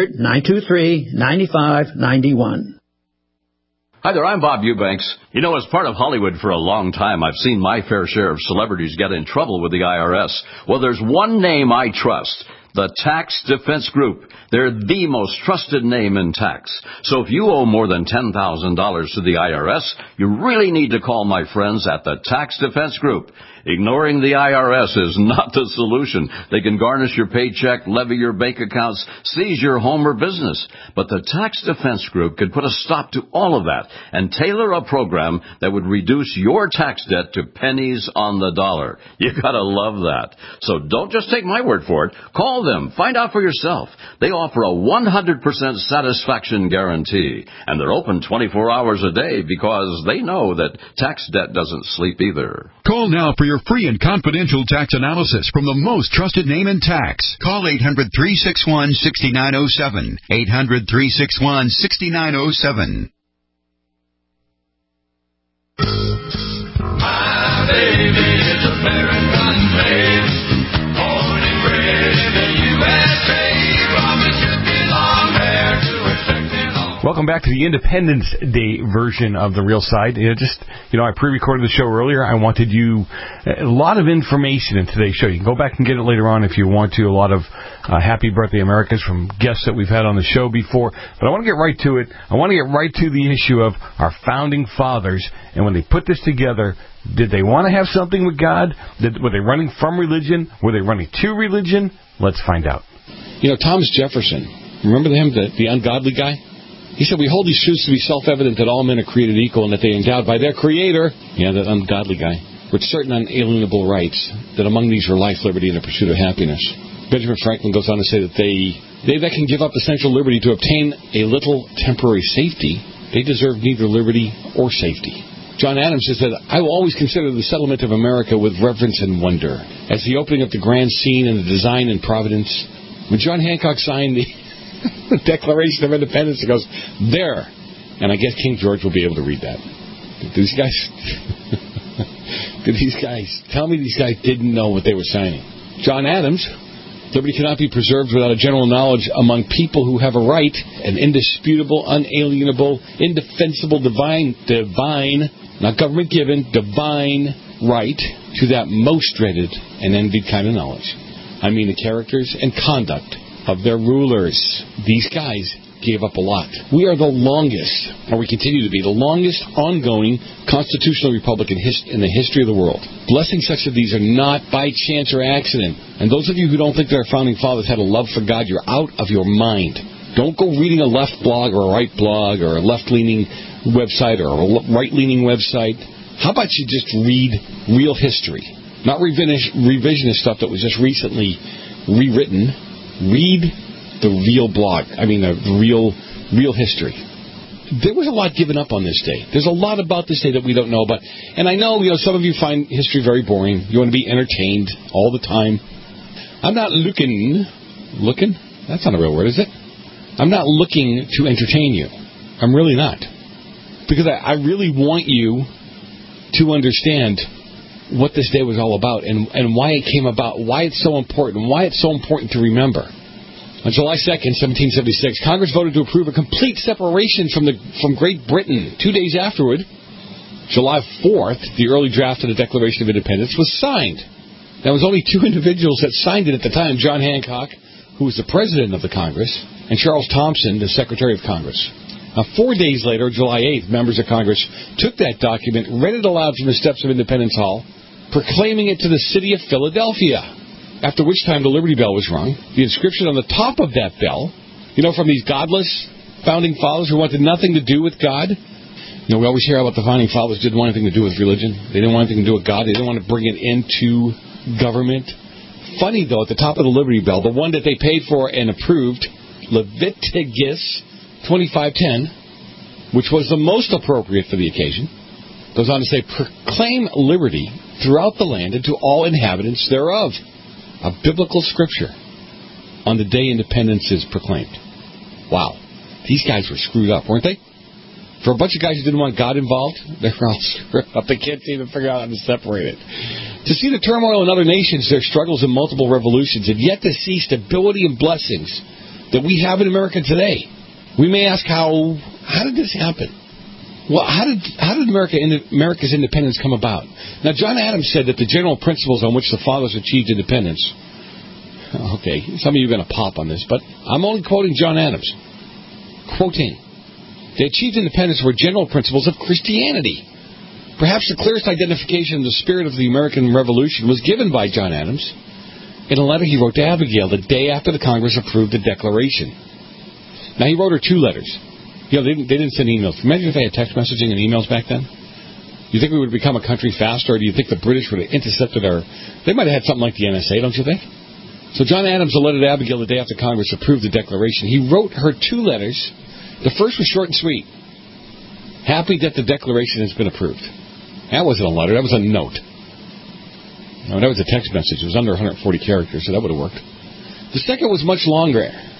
800-923-9591. Hi there, I'm Bob Eubanks. You know, as part of Hollywood for a long time, I've seen my fair share of celebrities get in trouble with the IRS. Well, there's one name I trust. The Tax Defense Group. They're the most trusted name in tax. So if you owe more than $10,000 to the IRS, you really need to call my friends at the Tax Defense Group. Ignoring the IRS is not the solution. They can garnish your paycheck, levy your bank accounts, seize your home or business. But the Tax Defense Group could put a stop to all of that and tailor a program that would reduce your tax debt to pennies on the dollar. You gotta love that. So don't just take my word for it. Call them. Find out for yourself. They offer a 100% satisfaction guarantee. And they're open 24 hours a day because they know that tax debt doesn't sleep either. Call now for your free and confidential tax analysis from the most trusted name in tax. Call 800-361-6907. 800-361-6907. My baby is American made, born and bred in the USA, from Mississippi long hair to her sexy long. Welcome back to the Independence Day version of The Real Side. I pre-recorded the show earlier. I wanted you a lot of information in today's show. You can go back and get it later on if you want to. A lot of Happy Birthday Americas from guests that we've had on the show before. But I want to get right to it. I want to get right to the issue of our founding fathers. And when they put this together, did they want to have something with God? Were they running from religion? Were they running to religion? Let's find out. Thomas Jefferson, remember him, the ungodly guy? He said, we hold these truths to be self-evident that all men are created equal and that they are endowed by their Creator, that ungodly guy, with certain unalienable rights, that among these are life, liberty, and the pursuit of happiness. Benjamin Franklin goes on to say that they that can give up essential liberty to obtain a little temporary safety, they deserve neither liberty or safety. John Adams says that I will always consider the settlement of America with reverence and wonder. As the opening of the grand scene and the design in Providence, when John Hancock signed the Declaration of Independence, it goes, there. And I guess King George will be able to read that. These guys, tell me these guys didn't know what they were signing. John Adams, liberty cannot be preserved without a general knowledge among people who have a right, an indisputable, unalienable, indefensible, divine, not government given, divine right to that most dreaded and envied kind of knowledge. I mean the characters and conduct of their rulers. These guys gave up a lot. We are the longest, or we continue to be, the longest ongoing constitutional republic in the history of the world. Blessings such as these are not by chance or accident. And those of you who don't think that our founding fathers had a love for God, you're out of your mind. Don't go reading a left blog or a right blog or a left-leaning website or a right-leaning website. How about you just read real history? Not revisionist stuff that was just recently rewritten. Read the real blog. I mean, the real history. There was a lot given up on this day. There's a lot about this day that we don't know about. And I know, some of you find history very boring. You want to be entertained all the time. I'm not looking? That's not a real word, is it? I'm not looking to entertain you. I'm really not. Because I really want you to understand what this day was all about and why it came about, why it's so important, why it's so important to remember. On July 2nd, 1776, Congress voted to approve a complete separation from Great Britain. 2 days afterward, July 4th, the early draft of the Declaration of Independence was signed. There was only two individuals that signed it at the time, John Hancock, who was the president of the Congress, and Charles Thompson, the Secretary of Congress. Now, 4 days later, July 8th, members of Congress took that document, read it aloud from the steps of Independence Hall, proclaiming it to the city of Philadelphia, after which time the Liberty Bell was rung. The inscription on the top of that bell, from these godless founding fathers who wanted nothing to do with God. We always hear about the founding fathers didn't want anything to do with religion. They didn't want anything to do with God. They didn't want to bring it into government. Funny, though, at the top of the Liberty Bell, the one that they paid for and approved, Leviticus 25:10, which was the most appropriate for the occasion, goes on to say, proclaim liberty throughout the land and to all inhabitants thereof. A biblical scripture on the day independence is proclaimed. Wow. These guys were screwed up, weren't they? For a bunch of guys who didn't want God involved, they're all screwed up. They can't even figure out how to separate it. To see the turmoil in other nations, their struggles in multiple revolutions, and yet to see stability and blessings that we have in America today. We may ask, how did this happen? Well, how did America's independence come about? Now, John Adams said that the general principles on which the fathers achieved independence. Okay, some of you are going to pop on this, but I'm only quoting John Adams. Quoting. They achieved independence were general principles of Christianity. Perhaps the clearest identification of the spirit of the American Revolution was given by John Adams in a letter he wrote to Abigail the day after the Congress approved the Declaration. Now, he wrote her two letters. They didn't send emails. Imagine if they had text messaging and emails back then. You think we would become a country faster, or do you think the British would have intercepted our... They might have had something like the NSA, don't you think? So John Adams, a letter to Abigail the day after Congress approved the Declaration, he wrote her two letters. The first was short and sweet. Happy that the Declaration has been approved. That wasn't a letter, that was a note. No, that was a text message. It was under 140 characters, so that would have worked. The second was much longer.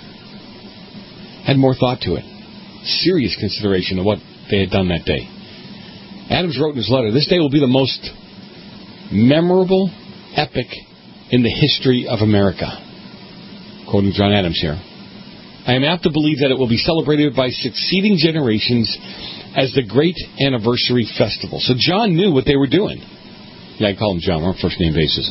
Had more thought to it. Serious consideration of what they had done that day. Adams wrote in his letter, this day will be the most memorable epic in the history of America. Quoting John Adams here. I am apt to believe that it will be celebrated by succeeding generations as the great anniversary festival. So John knew what they were doing. Yeah, I call him John. We're on first name basis.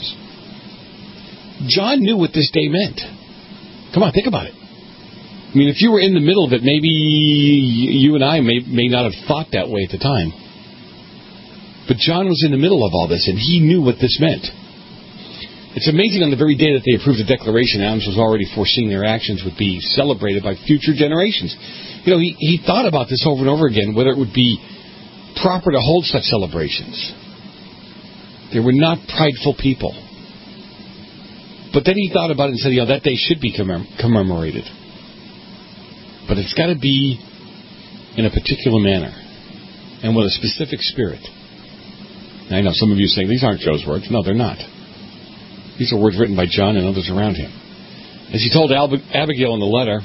John knew what this day meant. Come on, think about it. I mean, if you were in the middle of it, maybe you and I may not have thought that way at the time. But John was in the middle of all this, and he knew what this meant. It's amazing on the very day that they approved the Declaration, Adams was already foreseeing their actions would be celebrated by future generations. He thought about this over and over again, whether it would be proper to hold such celebrations. They were not prideful people. But then he thought about it and said, that day should be commemorated. But it's got to be in a particular manner and with a specific spirit. Now, I know some of you saying, these aren't Joe's words. No, they're not. These are words written by John and others around him. As he told Abigail in the letter,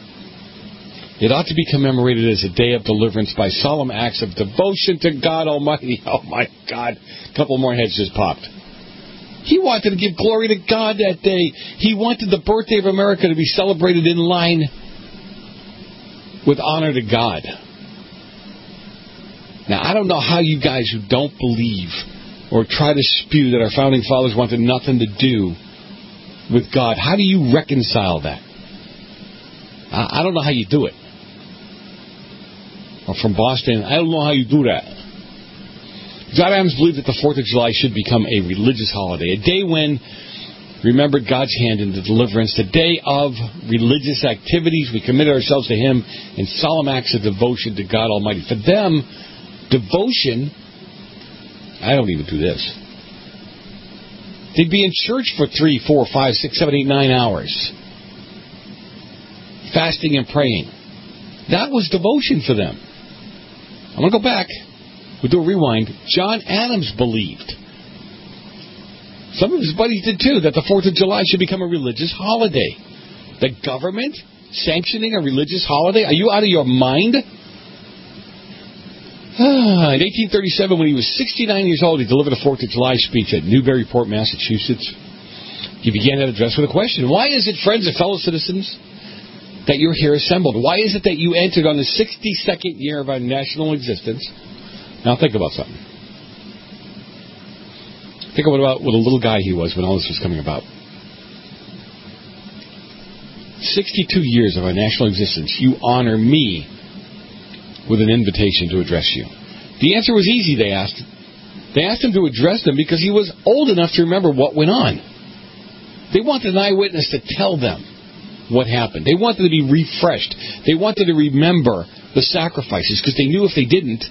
it ought to be commemorated as a day of deliverance by solemn acts of devotion to God Almighty. Oh, my God. A couple more heads just popped. He wanted to give glory to God that day. He wanted the birthday of America to be celebrated in line with honor to God. Now, I don't know how you guys who don't believe or try to spew that our founding fathers wanted nothing to do with God. How do you reconcile that? I don't know how you do it. Or from Boston, I don't know how you do that. John Adams believed that the 4th of July should become a religious holiday, a day when remembered God's hand in the deliverance, the day of religious activities. We committed ourselves to Him in solemn acts of devotion to God Almighty. For them, devotion, I don't even do this. They'd be in church for 3, 4, 5, 6, 7, 8, 9 hours, fasting and praying. That was devotion for them. I'm going to go back. We'll do a rewind. John Adams believed, some of his buddies did too, that the 4th of July should become a religious holiday. The government sanctioning a religious holiday? Are you out of your mind? In 1837, when he was 69 years old, he delivered a 4th of July speech at Newburyport, Massachusetts. He began that address with a question. Why is it, friends and fellow citizens, that you're here assembled? Why is it that you entered on the 62nd year of our national existence? Now think about something. Think about what a little guy he was when all this was coming about. 62 years of our national existence, you honor me with an invitation to address you. The answer was easy, they asked. They asked him to address them because he was old enough to remember what went on. They wanted an eyewitness to tell them what happened. They wanted to be refreshed. They wanted to remember the sacrifices because they knew if they didn't,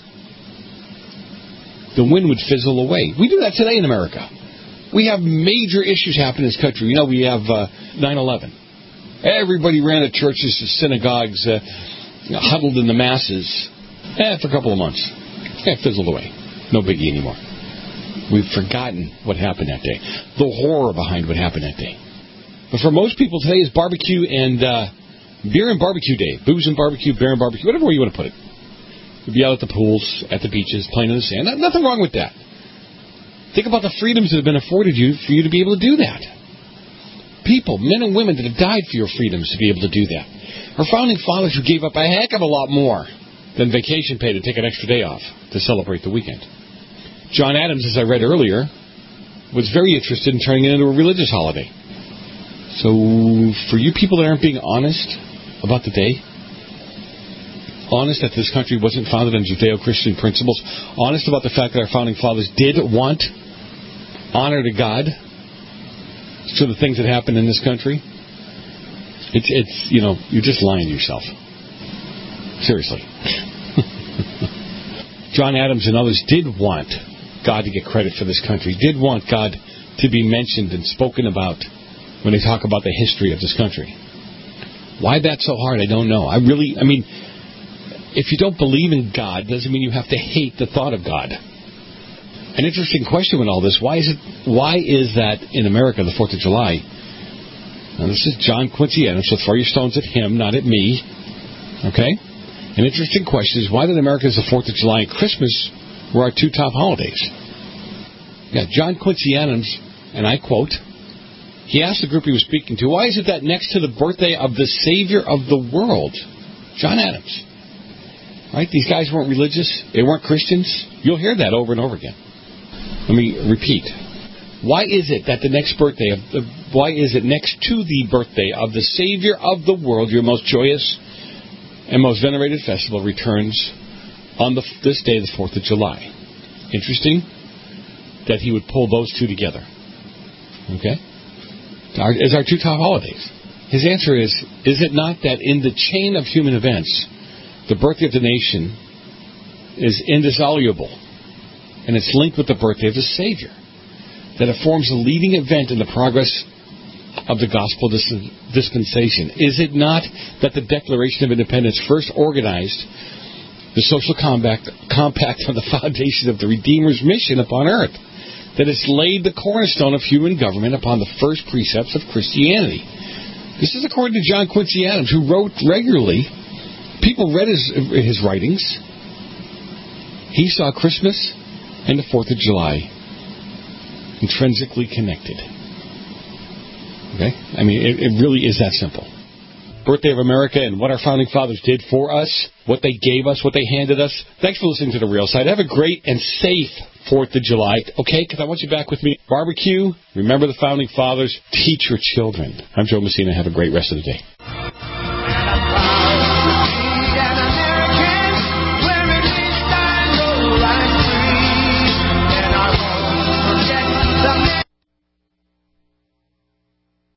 the wind would fizzle away. We do that today in America. We have major issues happen in this country. You know, we have 9/11. Everybody ran to churches, to synagogues, huddled in the masses. For a couple of months. It fizzled away. No biggie anymore. We've forgotten what happened that day. The horror behind what happened that day. But for most people, today is barbecue and beer and barbecue day. Booze and barbecue, beer and barbecue, whatever way you want to put it. You'd be out at the pools, at the beaches, playing in the sand. Nothing wrong with that. Think about the freedoms that have been afforded you for you to be able to do that. People, men and women that have died for your freedoms to be able to do that. Our founding fathers who gave up a heck of a lot more than vacation pay to take an extra day off to celebrate the weekend. John Adams, as I read earlier, was very interested in turning it into a religious holiday. So, for you people that aren't being honest about the day, honest that this country wasn't founded on Judeo-Christian principles, honest about the fact that our founding fathers did want honor to God to the things that happened in this country, it's you know, you're just lying to yourself. Seriously. John Adams and others did want God to get credit for this country, did want God to be mentioned and spoken about when they talk about the history of this country. Why that's so hard, I don't know. I mean, if you don't believe in God, doesn't mean you have to hate the thought of God. An interesting question with all this. Why is that in America, the 4th of July? Now, this is John Quincy Adams, so throw your stones at him, not at me. Okay? An interesting question is, why did America's the 4th of July and Christmas were our two top holidays? Yeah, John Quincy Adams, and I quote, he asked the group he was speaking to, why is it that next to the birthday of the Savior of the world, John Adams, right? These guys weren't religious. They weren't Christians. You'll hear that over and over again. Let me repeat. Why is it that next to the birthday of the Savior of the world, your most joyous and most venerated festival, returns on this day, the 4th of July? Interesting that he would pull those two together. Okay? As our two top holidays. His answer is it not that in the chain of human events, the birthday of the nation is indissoluble, and it's linked with the birthday of the Savior, that it forms a leading event in the progress of the gospel dispensation? Is it not that the Declaration of Independence first organized the social compact on the foundation of the Redeemer's mission upon earth, that it's laid the cornerstone of human government upon the first precepts of Christianity? This is according to John Quincy Adams, who wrote regularly. People read his writings. He saw Christmas and the 4th of July intrinsically connected. Okay? I mean, it really is that simple. Birthday of America and what our founding fathers did for us, what they gave us, what they handed us. Thanks for listening to The Real Side. Have a great and safe 4th of July, okay? Because I want you back with me. Barbecue, remember the Founding Fathers, teach your children. I'm Joe Messina. Have a great rest of the day.